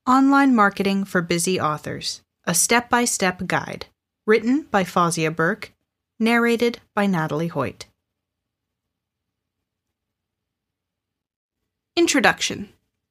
Online Marketing for Busy Authors, a step-by-step guide, written by Fawzia Burke, narrated by Natalie Hoyt. Introduction.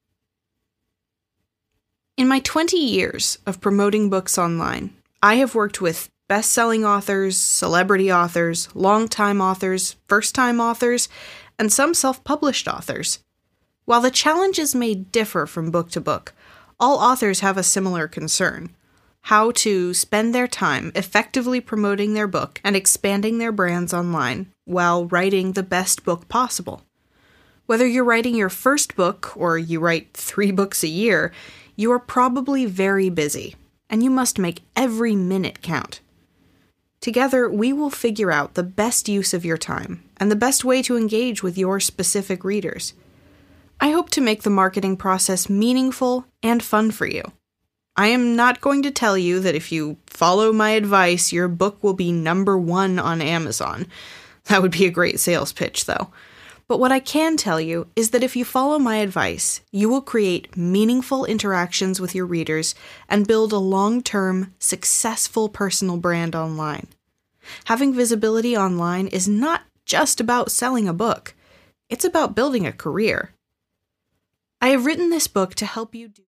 In my 20 years of promoting books online, I have worked with best-selling authors, celebrity authors, long-time authors, first-time authors, and some self-published authors. While the challenges may differ from book to book, all authors have a similar concern: how to spend their time effectively promoting their book and expanding their brands online while writing the best book possible. Whether you're writing your first book or you write 3 books a year, you are probably very busy, and you must make every minute count. Together, we will figure out the best use of your time and the best way to engage with your specific readers. I hope to make the marketing process meaningful and fun for you. I am not going to tell you that if you follow my advice, your book will be #1 on Amazon. That would be a great sales pitch, though. But what I can tell you is that if you follow my advice, you will create meaningful interactions with your readers and build a long-term, successful personal brand online. Having visibility online is not just about selling a book. It's about building a career. I have written this book to help you do